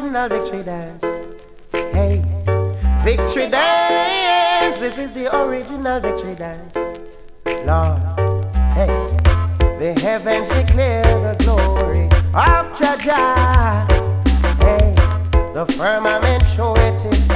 original victory dance. Hey, victory dance. This is the original victory dance. Lord, hey, the heavens declare the glory of Jah Jah. Hey, the firmament show it is